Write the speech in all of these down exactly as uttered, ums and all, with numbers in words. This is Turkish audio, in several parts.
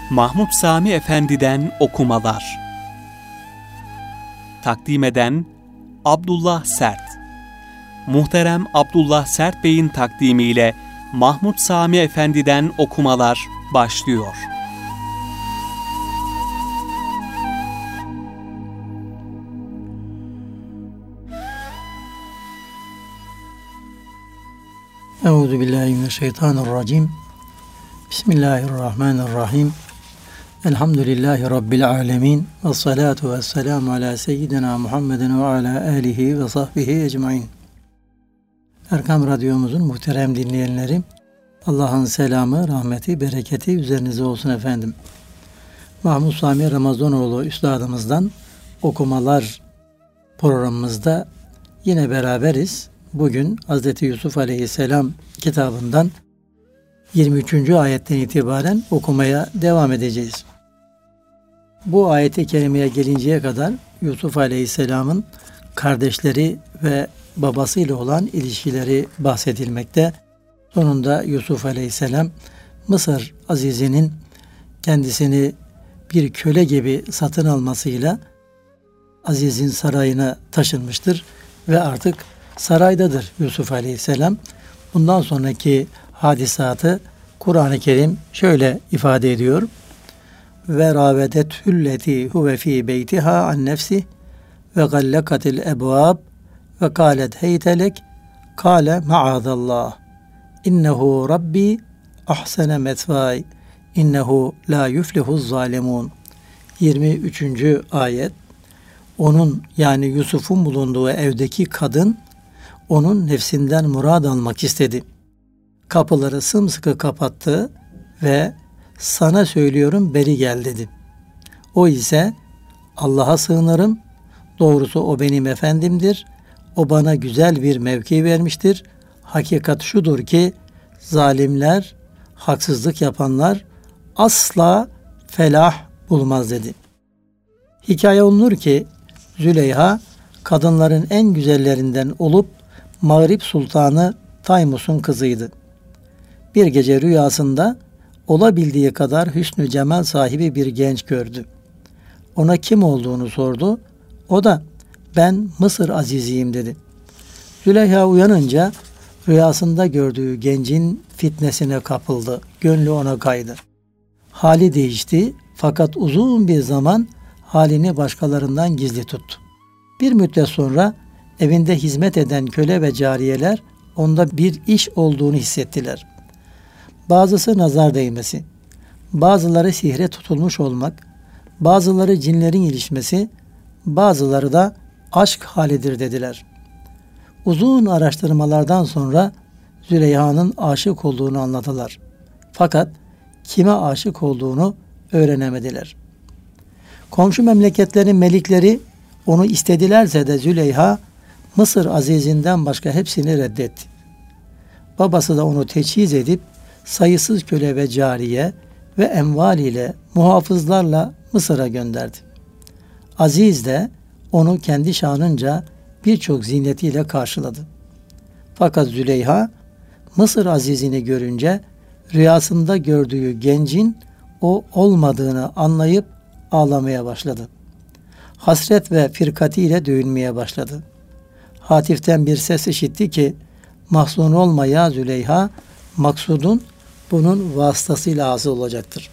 Mahmud Sami Efendi'den okumalar. Takdim eden Abdullah Sert. Muhterem Abdullah Sert Bey'in takdimiyle Mahmud Sami Efendi'den okumalar başlıyor. Euzubillahimineşşeytanirracim. Bismillahirrahmanirrahim. Elhamdülillahi Rabbil alemin. Ve salatu ve selamu ala seyyidina Muhammedin ve ala alihi ve sahbihi ecmain. Erkam Radyomuzun muhterem dinleyenleri, Allah'ın selamı, rahmeti, bereketi üzerinize olsun efendim. Mahmud Sami Ramazanoğlu Üstadımızdan okumalar programımızda yine beraberiz. Bugün Hazreti Yusuf Aleyhisselam kitabından yirmi üçüncü ayetten itibaren okumaya devam edeceğiz. Bu ayet-i kerimeye gelinceye kadar Yusuf Aleyhisselam'ın kardeşleri ve babasıyla olan ilişkileri bahsedilmekte. Sonunda Yusuf Aleyhisselam Mısır Azizinin kendisini bir köle gibi satın almasıyla Aziz'in sarayına taşınmıştır ve artık saraydadır Yusuf Aleyhisselam. Bundan sonraki hadisatı Kur'an-ı Kerim şöyle ifade ediyor. Ve ravedethülleti huve fi beytiha an nefsi ve gallakatil ebvab ve kâlet heytelek kâle ma'azallah innehu rabbi ahsene metvay innehu la yuflihuz zalimun. yirmi üçüncü ayet. Onun, yani Yusuf'un bulunduğu evdeki kadın onun nefsinden murad almak istedi. Kapıları sımsıkı kapattı ve sana söylüyorum beri gel dedi. O ise Allah'a sığınırım. Doğrusu o benim efendimdir. O bana güzel bir mevki vermiştir. Hakikat şudur ki zalimler, haksızlık yapanlar asla felah bulmaz dedi. Hikaye olunur ki Züleyha kadınların en güzellerinden olup Mağrib Sultanı Taymus'un kızıydı. Bir gece rüyasında olabildiği kadar hüsnü cemal sahibi bir genç gördü. Ona kim olduğunu sordu. O da ben Mısır Aziziyim dedi. Züleyha uyanınca rüyasında gördüğü gencin fitnesine kapıldı. Gönlü ona kaydı. Hali değişti fakat uzun bir zaman halini başkalarından gizli tuttu. Bir müddet sonra evinde hizmet eden köle ve cariyeler onda bir iş olduğunu hissettiler. Bazısı nazar değmesi, bazıları sihre tutulmuş olmak, bazıları cinlerin ilişmesi, bazıları da aşk halidir dediler. Uzun araştırmalardan sonra Züleyha'nın aşık olduğunu anladılar. Fakat kime aşık olduğunu öğrenemediler. Komşu memleketlerin melikleri onu istedilerse de Züleyha Mısır Aziz'inden başka hepsini reddetti. Babası da onu teçhiz edip sayısız köle ve cariye ve enval ile muhafızlarla Mısır'a gönderdi. Aziz de onu kendi şanınca birçok ziynetiyle karşıladı. Fakat Züleyha Mısır Aziz'ini görünce rüyasında gördüğü gencin o olmadığını anlayıp ağlamaya başladı. Hasret ve firkatiyle dövünmeye başladı. Hatif'ten bir ses işitti ki mahzun olma ya Züleyha, maksudun bunun vasıtasıyla hasıl olacaktır.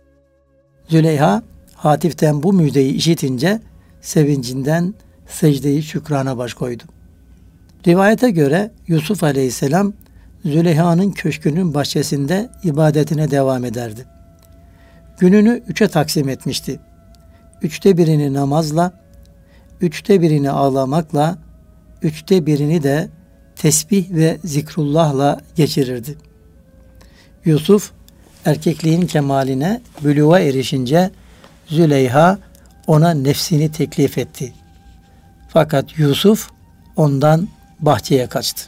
Züleyha Hatif'ten bu müjdeyi işitince sevincinden secdeyi şükrana baş koydu. Rivayete göre Yusuf Aleyhisselam Züleyha'nın köşkünün bahçesinde ibadetine devam ederdi. Gününü üçe taksim etmişti. Üçte birini namazla, üçte birini ağlamakla, üçte birini de tesbih ve zikrullahla geçirirdi. Yusuf erkekliğin kemaline, bülûğa erişince Züleyha ona nefsini teklif etti. Fakat Yusuf ondan bahçeye kaçtı.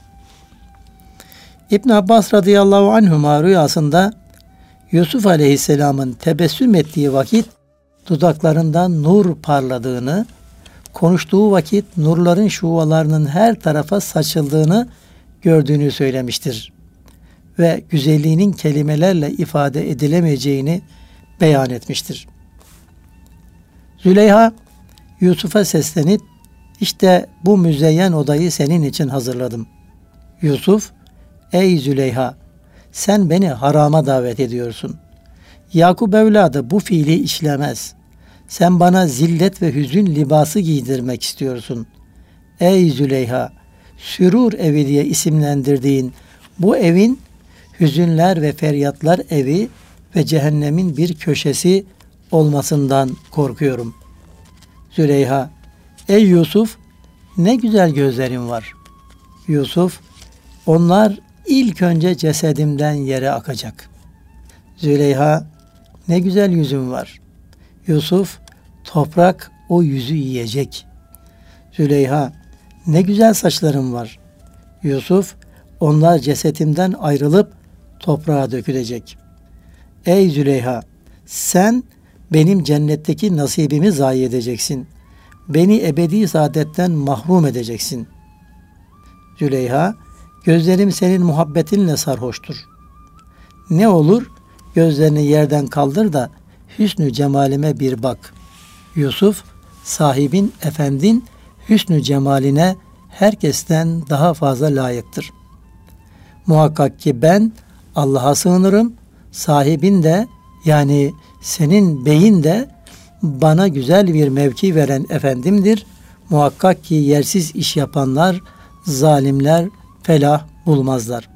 İbn Abbas radıyallahu anhuma rüyasında Yusuf Aleyhisselam'ın tebessüm ettiği vakit dudaklarından nur parladığını, konuştuğu vakit nurların şuvalarının her tarafa saçıldığını gördüğünü söylemiştir. Ve güzelliğinin kelimelerle ifade edilemeyeceğini beyan etmiştir. Züleyha Yusuf'a seslenip işte bu müzeyyen odayı senin için hazırladım. Yusuf, ey Züleyha, sen beni harama davet ediyorsun. Yakup evladı bu fiili işlemez. Sen bana zillet ve hüzün libası giydirmek istiyorsun. Ey Züleyha, sürur evi diye isimlendirdiğin bu evin hüzünler ve feryatlar evi ve cehennemin bir köşesi olmasından korkuyorum. Züleyha, ey Yusuf, ne güzel gözlerin var. Yusuf, onlar ilk önce cesedimden yere akacak. Züleyha, ne güzel yüzün var. Yusuf, toprak o yüzü yiyecek. Züleyha, ne güzel saçların var. Yusuf, onlar cesetimden ayrılıp toprağa dökülecek. Ey Züleyha, sen benim cennetteki nasibimi zayi edeceksin. Beni ebedi saadetten mahrum edeceksin. Züleyha, gözlerim senin muhabbetinle sarhoştur. Ne olur gözlerini yerden kaldır da hüsnü cemalime bir bak. Yusuf, sahibin, efendin hüsnü cemaline herkesten daha fazla layıktır. Muhakkak ki ben Allah'a sığınırım, sahibin de yani senin beyin de bana güzel bir mevki veren efendimdir. Muhakkak ki yersiz iş yapanlar, zalimler felah bulmazlar.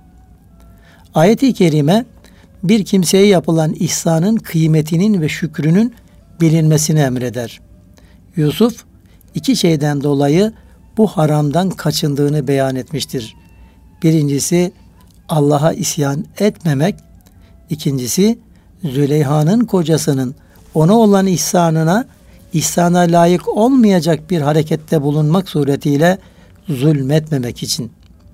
Ayet-i kerime bir kimseye yapılan ihsanın kıymetinin ve şükrünün bilinmesini emreder. Yusuf iki şeyden dolayı bu haramdan kaçındığını beyan etmiştir. Birincisi Allah'a isyan etmemek, ikincisi Züleyha'nın kocasının ona olan ihsanına, ihsana layık olmayacak bir harekette bulunmak suretiyle zulmetmemek için.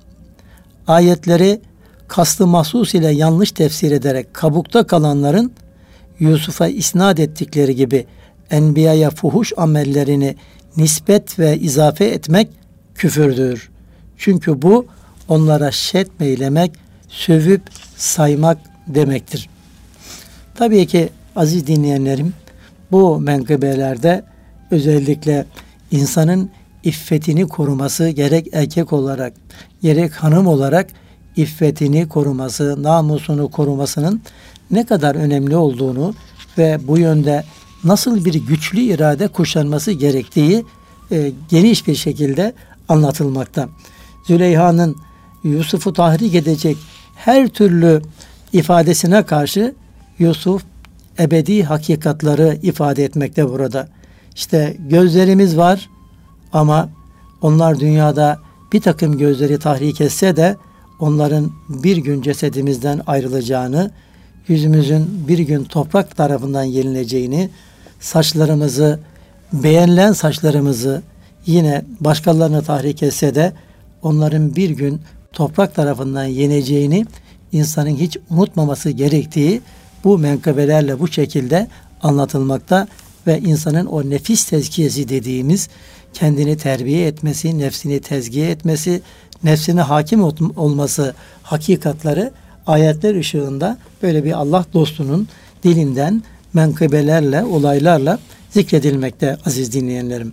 Ayetleri kastı mahsus ile yanlış tefsir ederek kabukta kalanların Yusuf'a isnat ettikleri gibi enbiyaya fuhuş amellerini nispet ve izafe etmek küfürdür. Çünkü bu onlara şetmeylemek, sövüp saymak demektir. Tabii ki aziz dinleyenlerim, bu menkıbelerde özellikle insanın iffetini koruması, gerek erkek olarak gerek hanım olarak iffetini koruması, namusunu korumasının ne kadar önemli olduğunu ve bu yönde nasıl bir güçlü irade kuşanması gerektiği e, geniş bir şekilde anlatılmakta. Züleyha'nın Yusuf'u tahrik edecek her türlü ifadesine karşı Yusuf ebedi hakikatları ifade etmekte burada. İşte gözlerimiz var ama onlar dünyada bir takım gözleri tahrik etse de onların bir gün cesedimizden ayrılacağını, yüzümüzün bir gün toprak tarafından yenileceğini, saçlarımızı, beğenilen saçlarımızı yine başkalarına tahrik etse de onların bir gün toprak tarafından yeneceğini insanın hiç unutmaması gerektiği bu menkıbelerle bu şekilde anlatılmakta ve insanın o nefis tezkiyesi dediğimiz kendini terbiye etmesi, nefsini tezkiye etmesi, nefsine hakim olması hakikatları ayetler ışığında böyle bir Allah dostunun dilinden menkıbelerle, olaylarla zikredilmekte aziz dinleyenlerim.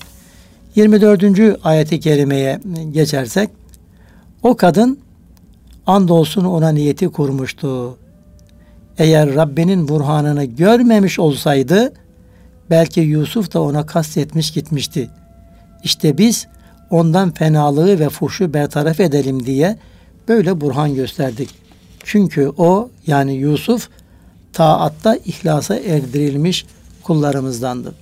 yirmi dördüncü ayet-i kerimeye geçersek, o kadın andolsun ona niyeti kurmuştu. Eğer Rabbinin burhanını görmemiş olsaydı belki Yusuf da ona kastetmiş gitmişti. İşte biz ondan fenalığı ve fuhşu bertaraf edelim diye böyle burhan gösterdik. Çünkü o yani Yusuf taatta ihlasa erdirilmiş kullarımızdandı.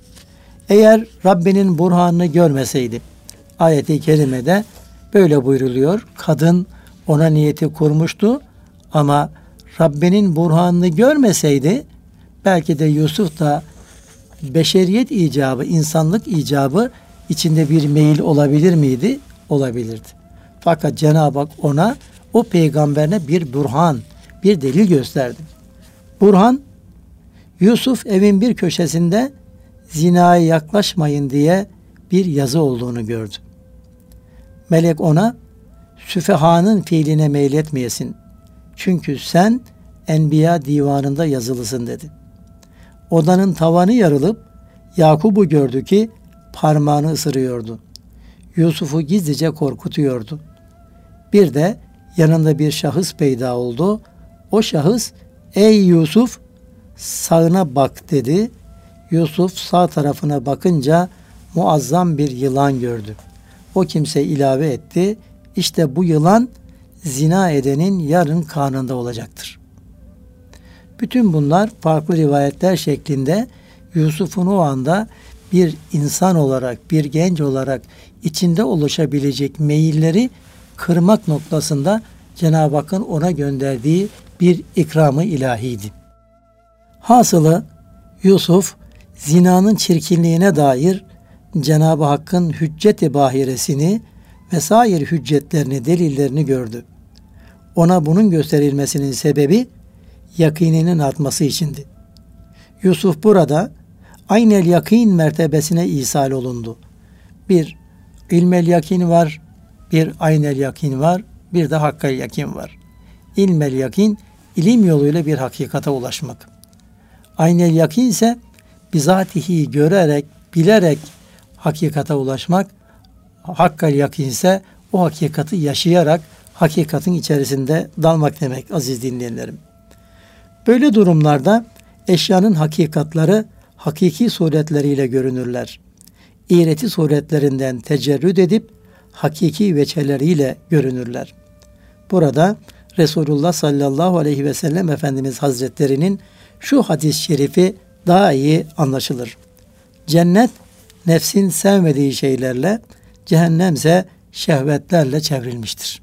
Eğer Rabbinin burhanını görmeseydi, ayet-i kerimede böyle buyruluyor. Kadın ona niyeti kurmuştu ama Rabbinin burhanını görmeseydi belki de Yusuf da beşeriyet icabı, insanlık icabı içinde bir meyil olabilir miydi? Olabilirdi. Fakat Cenab-ı Hak ona, o peygamberine bir burhan, bir delil gösterdi. Burhan, Yusuf evin bir köşesinde zinaya yaklaşmayın diye bir yazı olduğunu gördü. Melek ona, süfehanın fiiline meyletmeyesin. Çünkü sen Enbiya divanında yazılısın dedi. Odanın tavanı yarılıp Yakup'u gördü ki parmağını ısırıyordu. Yusuf'u gizlice korkutuyordu. Bir de yanında bir şahıs peyda oldu. O şahıs, ey Yusuf sağına bak dedi. Yusuf sağ tarafına bakınca muazzam bir yılan gördü. O kimse ilave etti. İşte bu yılan zina edenin yarın karnında olacaktır. Bütün bunlar farklı rivayetler şeklinde Yusuf'un o anda bir insan olarak, bir genç olarak içinde oluşabilecek meyilleri kırmak noktasında Cenab-ı Hakk'ın ona gönderdiği bir ikramı ilahiydi. Hasılı Yusuf zinanın çirkinliğine dair Cenab-ı Hakk'ın hüccet-i bahiresini vesaire hüccetlerini, delillerini gördü. Ona bunun gösterilmesinin sebebi yakininin artması içindi. Yusuf burada aynel yakin mertebesine ishal olundu. Bir ilmel yakin var, bir aynel yakin var, bir de hakkal yakin var. İlmel yakin, ilim yoluyla bir hakikate ulaşmak. Aynel yakin ise bizatihi görerek, bilerek hakikate ulaşmak. Hakkal yakin ise o hakikati yaşayarak hakikatin içerisinde dalmak demek aziz dinleyenlerim. Böyle durumlarda eşyanın hakikatları hakiki suretleriyle görünürler. İğreti suretlerinden tecerrüd edip hakiki veçeleriyle görünürler. Burada Resulullah sallallahu aleyhi ve sellem Efendimiz Hazretlerinin şu hadis-i şerifi daha iyi anlaşılır. Cennet nefsin sevmediği şeylerle, cehennemse şehvetlerle çevrilmiştir.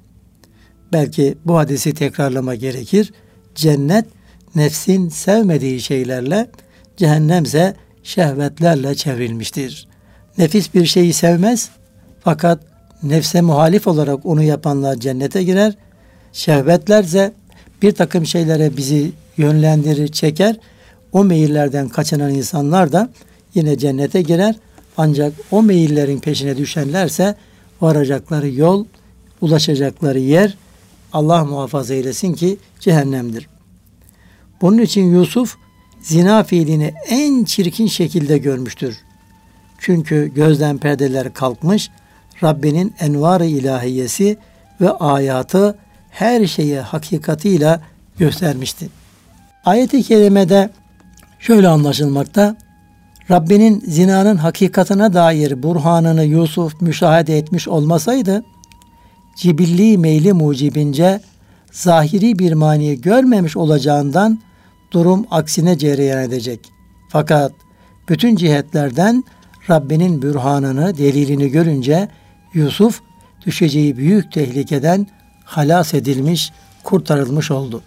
Belki bu hadisi tekrarlama gerekir. Cennet nefsin sevmediği şeylerle, cehennemse şehvetlerle çevrilmiştir. Nefis bir şeyi sevmez fakat nefse muhalif olarak onu yapanlar cennete girer. Şehvetlerse bir takım şeylere bizi yönlendirir, çeker. O meyillerden kaçınan insanlar da yine cennete girer. Ancak o meyillerin peşine düşenlerse varacakları yol, ulaşacakları yer Allah muhafaza eylesin ki cehennemdir. Bunun için Yusuf zina fiilini en çirkin şekilde görmüştür. Çünkü gözden perdeler kalkmış, Rabbinin envar-ı ilahiyesi ve ayatı her şeyi hakikatiyle göstermişti. Ayet-i kerimede şöyle anlaşılmakta, Rabbinin zinanın hakikatine dair burhanını Yusuf müşahede etmiş olmasaydı, cibilli meyli mucibince zahiri bir mani görmemiş olacağından durum aksine cereyan edecek. Fakat bütün cihetlerden Rabbinin bürhanını, delilini görünce Yusuf düşeceği büyük tehlikeden halas edilmiş, kurtarılmış oldu.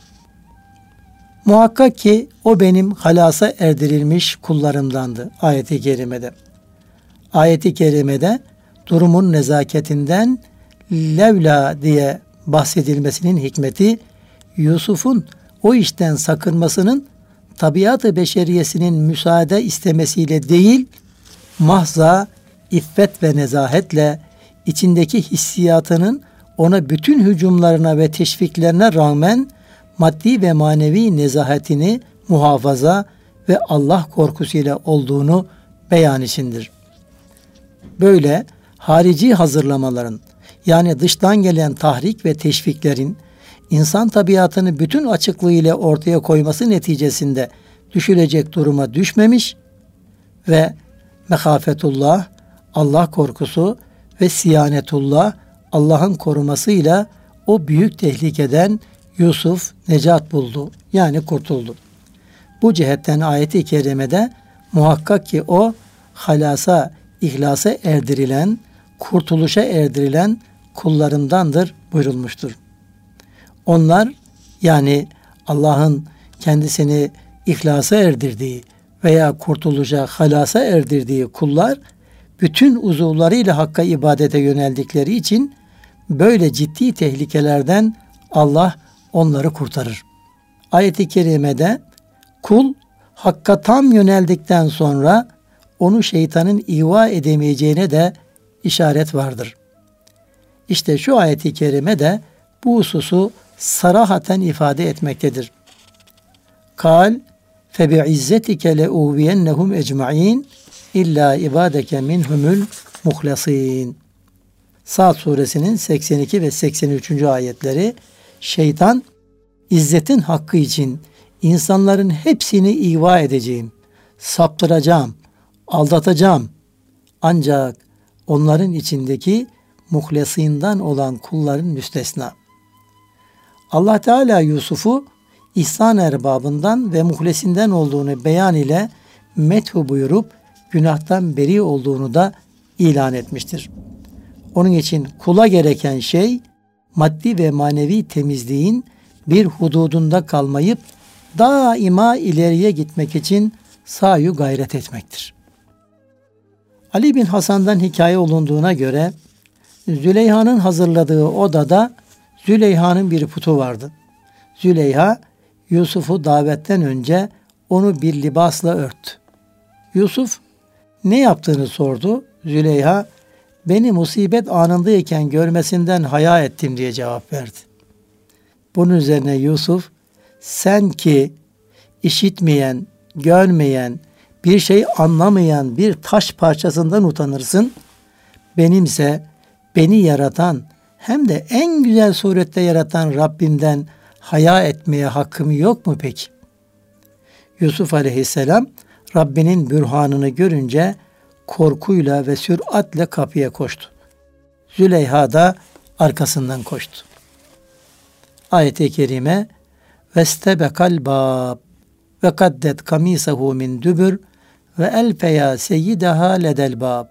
Muhakkak ki o benim halasa erdirilmiş kullarımdandı ayet-i kerimede. Ayet-i kerimede durumun nezaketinden levla diye bahsedilmesinin hikmeti Yusuf'un o işten sakınmasının tabiat-ı beşeriyesinin müsaade istemesiyle değil, mahza, iffet ve nezahetle içindeki hissiyatının ona bütün hücumlarına ve teşviklerine rağmen maddi ve manevi nezahetini muhafaza ve Allah korkusuyla olduğunu beyan içindir. Böyle harici hazırlamaların, yani dıştan gelen tahrik ve teşviklerin insan tabiatını bütün açıklığıyla ortaya koyması neticesinde düşülecek duruma düşmemiş ve mehafetullah, Allah korkusu ve siyanetullah, Allah'ın korumasıyla o büyük tehlikeden Yusuf necat buldu, yani kurtuldu. Bu cihetten ayet-i kerimede muhakkak ki o halasa, ihlasa erdirilen, kurtuluşa erdirilen kullarımdandır buyurulmuştur. Onlar, yani Allah'ın kendisini ihlasa erdirdiği veya kurtuluşa, halasa erdirdiği kullar, bütün uzuvlarıyla Hakk'a ibadete yöneldikleri için böyle ciddi tehlikelerden Allah onları kurtarır. Ayet-i kerimede kul Hakk'a tam yöneldikten sonra onu şeytanın iva edemeyeceğine de işaret vardır. İşte şu ayet-i kerime de bu hususu sarahaten ifade etmektedir. Kal فَبِعِزَّتِكَ لَاُوْوِيَنَّهُمْ اَجْمَعِينَ اِلَّا اِبَادَكَ مِنْهُمُ الْمُخْلَصِينَ. Sa'd suresinin seksen iki ve seksen üçüncü ayetleri. Şeytan, İzzetin hakkı için insanların hepsini ihva edeceğim, saptıracağım, aldatacağım. Ancak onların içindeki muhlesinden olan kulların müstesna. Allah Teala Yusuf'u ihsan erbabından ve muhlesinden olduğunu beyan ile methu buyurup günahtan beri olduğunu da ilan etmiştir. Onun için kula gereken şey maddi ve manevi temizliğin bir hududunda kalmayıp daima ileriye gitmek için sayu gayret etmektir. Ali bin Hasan'dan hikaye olunduğuna göre Züleyha'nın hazırladığı odada Züleyha'nın bir putu vardı. Züleyha Yusuf'u davetten önce onu bir libasla örttü. Yusuf ne yaptığını sordu. Züleyha, beni musibet anındayken görmesinden haya ettim diye cevap verdi. Bunun üzerine Yusuf, sen ki işitmeyen, görmeyen, bir şey anlamayan bir taş parçasından utanırsın, benimse beni yaratan hem de en güzel surette yaratan Rabbimden haya etmeye hakkım yok mu peki? Yusuf aleyhisselam Rabbinin bürhanını görünce korkuyla ve süratle kapıya koştu. Züleyha da arkasından koştu. Ayet-i kerime vestebekal bab ve kaddet kamisahu min dübür ve elfeya seyyidaha ledel bab.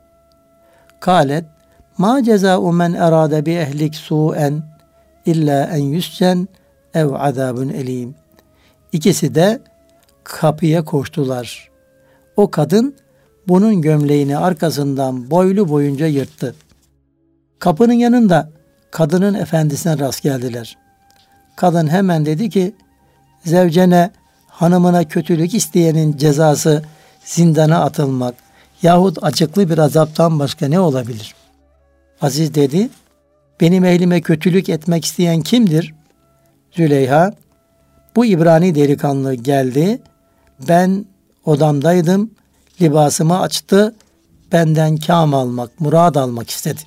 Kalet ma cezâ'u men erâde bi ehlik su'en illa en yüscen ev azabun elim. İkisi de kapıya koştular. O kadın bunun gömleğini arkasından boylu boyunca yırttı. Kapının yanında kadının efendisine rast geldiler. Kadın hemen dedi ki, zevcene, hanımına kötülük isteyenin cezası zindana atılmak yahut acıklı bir azaptan başka ne olabilir? Aziz dedi, benim ehlime kötülük etmek isteyen kimdir? Züleyha, bu İbrani delikanlı geldi, ben odamdaydım, libasımı açtı, benden kâm almak, murad almak istedi.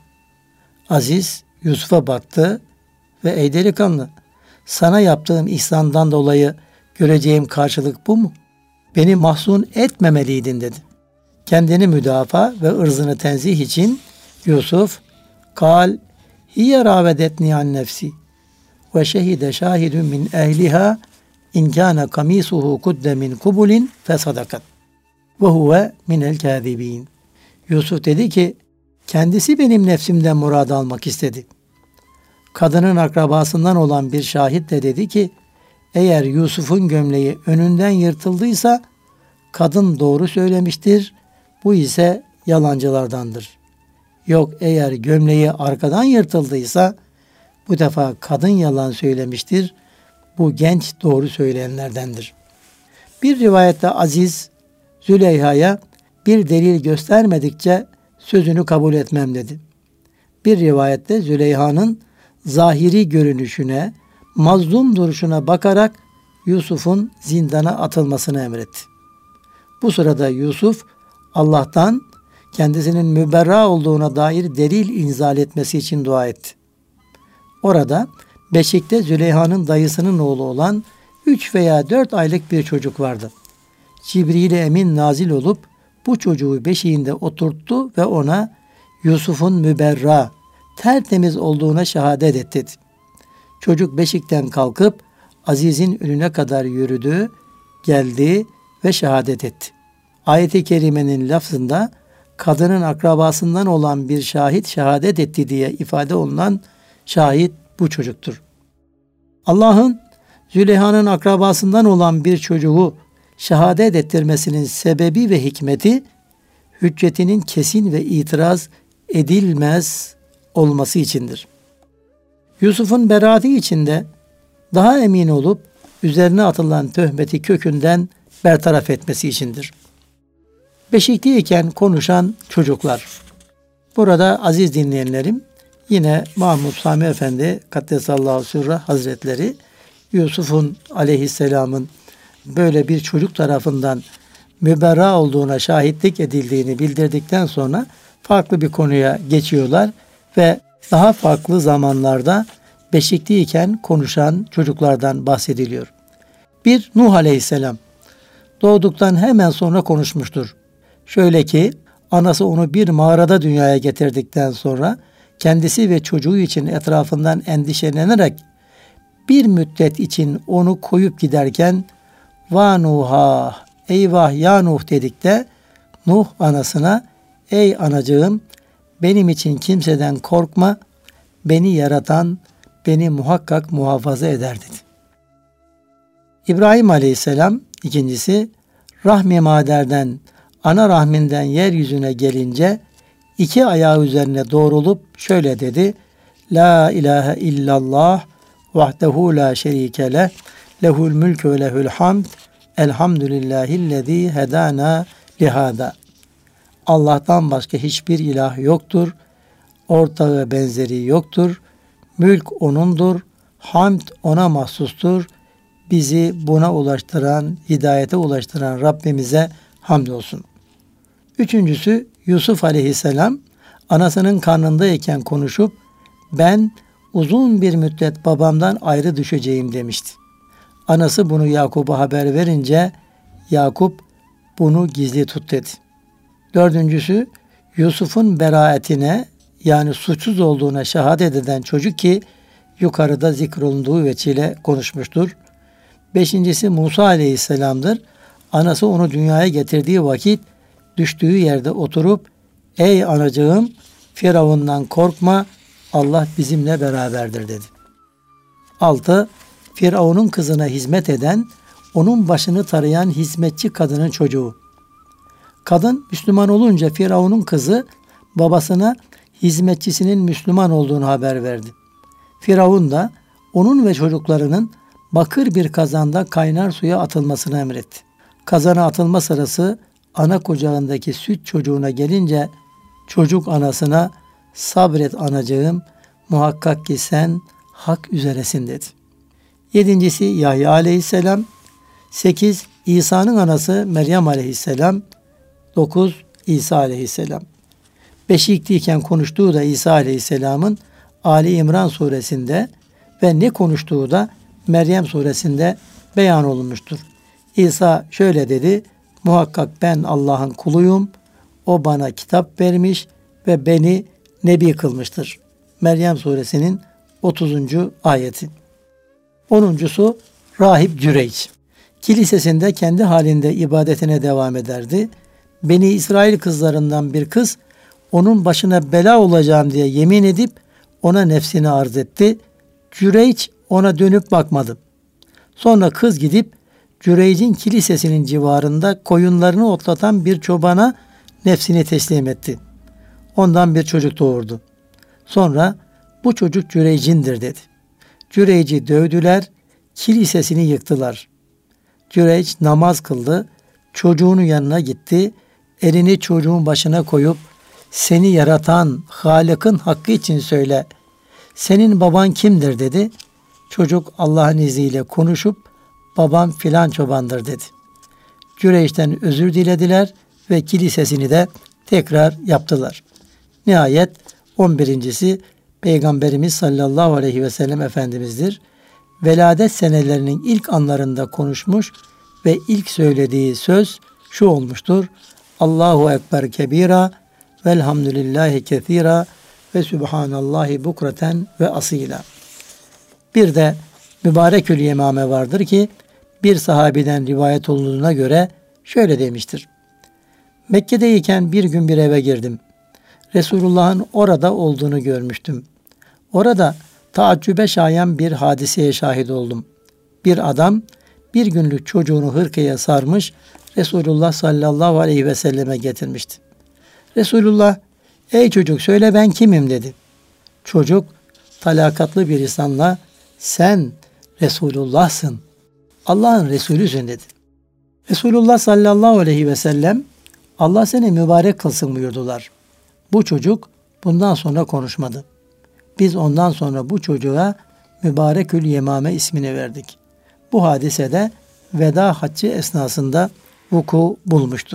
Aziz Yusuf'a baktı ve ey delikanlı, sana yaptığım ihsandan dolayı göreceğim karşılık bu mu? Beni mahzun etmemeliydin dedi. Kendini müdafaa ve ırzını tenzih için Yusuf, kal, hiye ravedetni an nefsi ve şehide şahidun min ehliha in kâne kamisuhu kudde min kubulin fesadakat ve huve minel kâzibîn. Yusuf dedi ki, kendisi benim nefsimden murad almak istedi. Kadının akrabasından olan bir şahit de dedi ki, eğer Yusuf'un gömleği önünden yırtıldıysa kadın doğru söylemiştir, bu ise yalancılardandır. Yok eğer gömleği arkadan yırtıldıysa bu defa kadın yalan söylemiştir, bu genç doğru söyleyenlerdendir. Bir rivayette Aziz Züleyha'ya bir delil göstermedikçe sözünü kabul etmem dedi. Bir rivayette Züleyha'nın zahiri görünüşüne, mazlum duruşuna bakarak Yusuf'un zindana atılmasını emretti. Bu sırada Yusuf Allah'tan kendisinin müberra olduğuna dair delil inzal etmesi için dua etti. Orada beşikte Züleyha'nın dayısının oğlu olan üç veya dört aylık bir çocuk vardı. Cibril-i Emin nazil olup bu çocuğu beşiğinde oturttu ve ona Yusuf'un müberra, tertemiz olduğuna şehadet et dedi. Çocuk beşikten kalkıp Aziz'in önüne kadar yürüdü, geldi ve şehadet etti. Ayet-i kerimenin lafzında kadının akrabasından olan bir şahit şehadet etti diye ifade olunan şahit bu çocuktur. Allah'ın Züleyha'nın akrabasından olan bir çocuğu şehadet ettirmesinin sebebi ve hikmeti hüccetinin kesin ve itiraz edilmez olması içindir. Yusuf'un beraati içinde daha emin olup üzerine atılan töhmeti kökünden bertaraf etmesi içindir. Beşikteyken konuşan çocuklar. Burada aziz dinleyenlerim, yine Mahmud Sami Efendi Kaddesallahu Sürre Hazretleri Yusuf'un aleyhisselamın böyle bir çocuk tarafından müberra olduğuna şahitlik edildiğini bildirdikten sonra farklı bir konuya geçiyorlar ve daha farklı zamanlarda beşikliyken konuşan çocuklardan bahsediliyor. Bir, Nuh Aleyhisselam doğduktan hemen sonra konuşmuştur. Şöyle ki, anası onu bir mağarada dünyaya getirdikten sonra kendisi ve çocuğu için etrafından endişelenerek bir müddet için onu koyup giderken "Va Nuh'a, eyvah ya Nuh" dedik de Nuh anasına "Ey anacığım, benim için kimseden korkma, beni yaratan beni muhakkak muhafaza eder" dedi. İbrahim Aleyhisselam ikincisi, rahmi maderden, ana rahminden yeryüzüne gelince iki ayağı üzerine doğrulup şöyle dedi: La ilahe illallah vahdehu la şerike leh, lehul mülkü ve lehul hamd, elhamdülillahillezî hedâna lihâda. Allah'tan başka hiçbir ilah yoktur, ortağı benzeri yoktur, mülk O'nundur, hamd O'na mahsustur, bizi buna ulaştıran, hidayete ulaştıran Rabbimize hamdolsun. Üçüncüsü, Yusuf Aleyhisselam anasının karnındayken konuşup ben uzun bir müddet babamdan ayrı düşeceğim demişti. Anası bunu Yakup'a haber verince Yakup bunu gizli tut dedi. Dördüncüsü, Yusuf'un beraatine yani suçsuz olduğuna şehadet eden çocuk ki yukarıda zikrolunduğu veçile konuşmuştur. Beşincisi Musa Aleyhisselam'dır. Anası onu dünyaya getirdiği vakit düştüğü yerde oturup "Ey anacığım, Firavundan korkma, Allah bizimle beraberdir" dedi. Altı, Firavun'un kızına hizmet eden, onun başını tarayan hizmetçi kadının çocuğu. Kadın Müslüman olunca Firavun'un kızı babasına hizmetçisinin Müslüman olduğunu haber verdi. Firavun da onun ve çocuklarının bakır bir kazanda kaynar suya atılmasını emretti. Kazana atılma sırası ana kucağındaki süt çocuğuna gelince çocuk anasına "Sabret anacığım, muhakkak ki sen hak üzeresin" dedi. Yedincisi Yahya Aleyhisselam. Sekiz, İsa'nın anası Meryem Aleyhisselam. Dokuz, İsa Aleyhisselam. Beşikteyken konuştuğu da İsa Aleyhisselam'ın Ali İmran suresinde ve ne konuştuğu da Meryem suresinde beyan olunmuştur. İsa şöyle dedi: "Muhakkak ben Allah'ın kuluyum. O bana kitap vermiş ve beni nebi kılmıştır." Meryem suresinin otuzuncu ayeti. Onuncusu Rahip Cüreyç. Kilisesinde kendi halinde ibadetine devam ederdi. Beni İsrail kızlarından bir kız onun başına bela olacağım diye yemin edip ona nefsini arz etti. Cüreyç ona dönüp bakmadı. Sonra kız gidip Cüreyc'in kilisesinin civarında koyunlarını otlatan bir çobana nefsini teslim etti. Ondan bir çocuk doğurdu. Sonra bu çocuk Cüreyc'indir dedi. Cüreyc'i dövdüler, kilisesini yıktılar. Cüreyc namaz kıldı, çocuğunun yanına gitti, elini çocuğun başına koyup "Seni yaratan Halık'ın hakkı için söyle, senin baban kimdir?" dedi. Çocuk Allah'ın izniyle konuşup "Babam filan çobandır" dedi. Cüreyç'ten özür dilediler ve kilisesini de tekrar yaptılar. Nihayet on birincisi Peygamberimiz sallallahu aleyhi ve sellem Efendimiz'dir. Veladet senelerinin ilk anlarında konuşmuş ve ilk söylediği söz şu olmuştur: Allahu Ekber kebira velhamdülillahi kethira ve subhanallahi bukreten ve asila. Bir de Mübarekül Yemame vardır ki bir sahabiden rivayet olduğuna göre şöyle demiştir: Mekke'deyken bir gün bir eve girdim. Resulullah'ın orada olduğunu görmüştüm. Orada taaccübe şayan bir hadiseye şahit oldum. Bir adam bir günlük çocuğunu hırkaya sarmış Resulullah sallallahu aleyhi ve selleme getirmişti. Resulullah, "Ey çocuk, söyle ben kimim?" dedi. Çocuk talakatlı bir insanla "Sen Resulullah'sın, Allah'ın Resulüsün" dedi. Resulullah sallallahu aleyhi ve sellem "Allah seni mübarek kılsın" buyurdular. Bu çocuk bundan sonra konuşmadı. Biz ondan sonra bu çocuğa Mübarekül Yemame ismini verdik. Bu hadisede veda haccı esnasında vuku bulmuştur.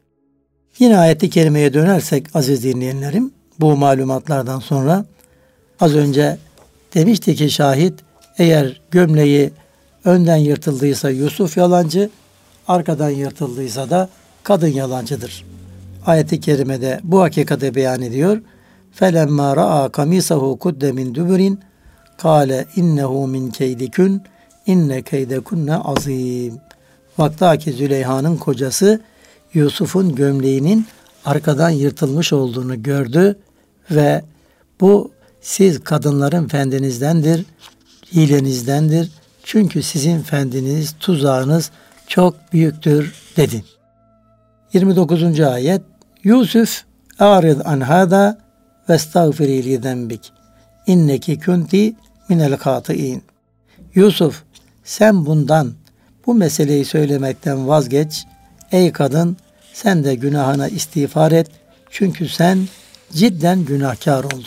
Yine ayet-i kerimeye dönersek aziz dinleyenlerim, bu malumatlardan sonra az önce demişti ki şahit, eğer gömleği önden yırtıldıysa Yusuf yalancı, arkadan yırtıldıysa da kadın yalancıdır. Ayet-i kerimede bu hakikati beyan ediyor. فَلَمَّا رَآ قَمِيسَهُ قُدَّ مِنْ دُبُرٍ قَالَ اِنَّهُ مِنْ كَيْدِكُنْ اِنَّ كَيْدَكُنَّ عَظِيمٌ. Vaktaki Züleyha'nın kocası Yusuf'un gömleğinin arkadan yırtılmış olduğunu gördü ve bu siz kadınların fendinizdendir, hilenizdendir. Çünkü sizin fendiniz, tuzağınız çok büyüktür dedi. yirmi dokuzuncu ayet. Yusuf a'rid an hada vestağfiri li zenbik inneki kunti minel hatiin. Yusuf, sen bundan, bu meseleyi söylemekten vazgeç. Ey kadın, sen de günahına istiğfar et. Çünkü sen cidden günahkar oldun.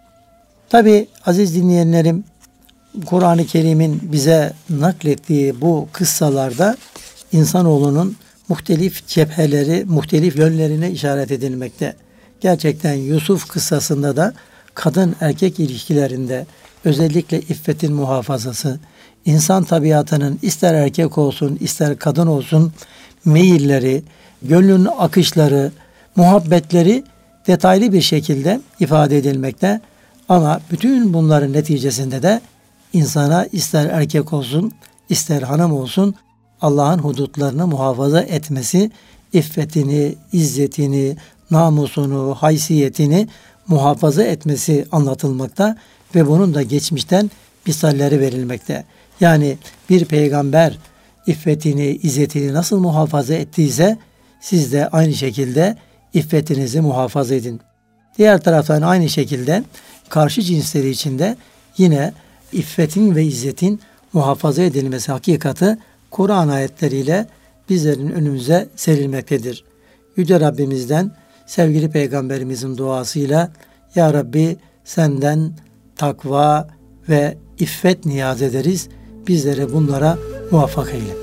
Tabi aziz dinleyenlerim, Kur'an-ı Kerim'in bize naklettiği bu kıssalarda insanoğlunun muhtelif cepheleri, muhtelif yönlerine işaret edilmekte. Gerçekten Yusuf kıssasında da kadın erkek ilişkilerinde özellikle iffetin muhafazası, insan tabiatının ister erkek olsun ister kadın olsun meyilleri, gönlünün akışları, muhabbetleri detaylı bir şekilde ifade edilmekte. Ama bütün bunların neticesinde de insana ister erkek olsun ister hanım olsun Allah'ın hudutlarını muhafaza etmesi, iffetini, izzetini, namusunu, haysiyetini muhafaza etmesi anlatılmakta ve bunun da geçmişten misalleri verilmekte. Yani bir peygamber iffetini, izzetini nasıl muhafaza ettiyse siz de aynı şekilde iffetinizi muhafaza edin. Diğer taraftan aynı şekilde karşı cinsleri içinde yine iffetin ve izzetin muhafaza edilmesi hakikati Kur'an ayetleriyle bizlerin önümüze serilmektedir. Yüce Rabbimizden sevgili Peygamberimizin duasıyla Ya Rabbi senden takva ve iffet niyaz ederiz. Bizleri bunlara muvaffak eyle.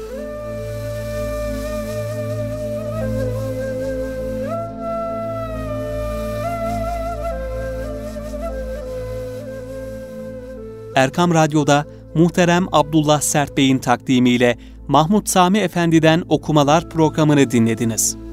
Erkam Radyo'da muhterem Abdullah Sert Bey'in takdimiyle Mahmud Sami Efendi'den okumalar programını dinlediniz.